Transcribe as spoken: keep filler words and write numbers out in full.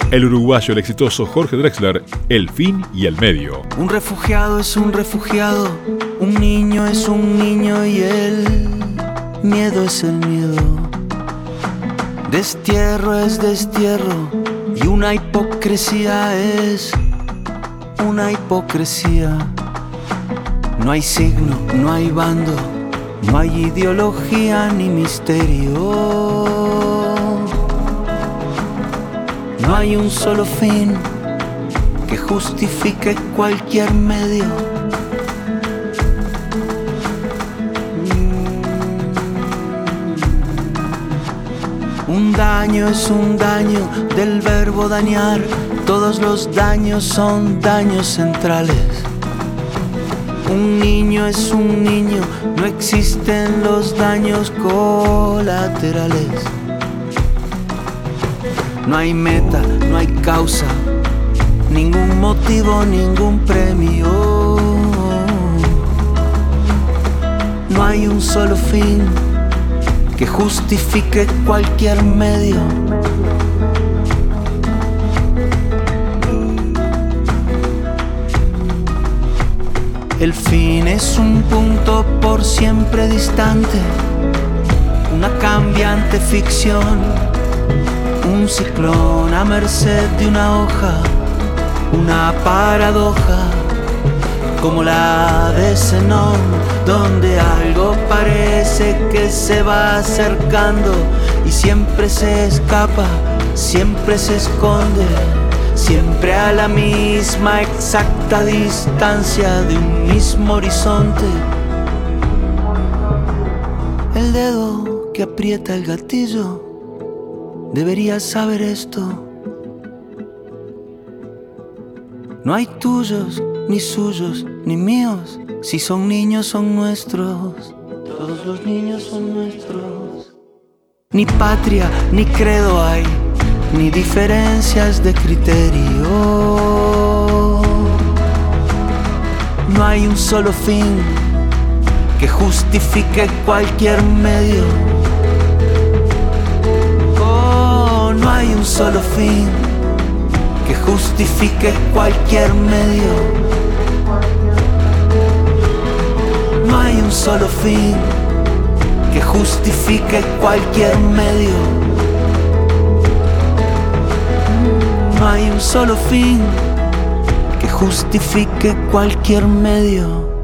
El uruguayo, el exitoso Jorge Drexler, El fin y el medio. Un refugiado es un refugiado, un niño es un niño y el miedo es el miedo. Destierro es destierro y una hipocresía es una hipocresía. No hay signo, no hay bando, no hay ideología ni misterio. No hay un solo fin que justifique cualquier medio. Un daño es un daño del verbo dañar. Todos los daños son daños centrales. Un niño es un niño, no existen los daños colaterales. No hay meta, no hay causa, ningún motivo, ningún premio. No hay un solo fin que justifique cualquier medio. El fin es un punto por siempre distante, una cambiante ficción, un ciclón a merced de una hoja, una paradoja, como la de Zenón, donde algo parece que se va acercando y siempre se escapa, siempre se esconde, siempre a la misma exacta distancia de un mismo horizonte. El dedo que aprieta el gatillo debería saber esto. No hay tuyos, ni suyos, ni míos. Si son niños, son nuestros. Todos los niños son nuestros. Ni patria, ni credo hay, ni diferencias de criterio. No hay un solo fin que justifique cualquier medio. Oh, no hay un solo fin que justifique cualquier medio. No hay un solo fin que justifique cualquier medio. No hay un solo fin que justifique cualquier medio.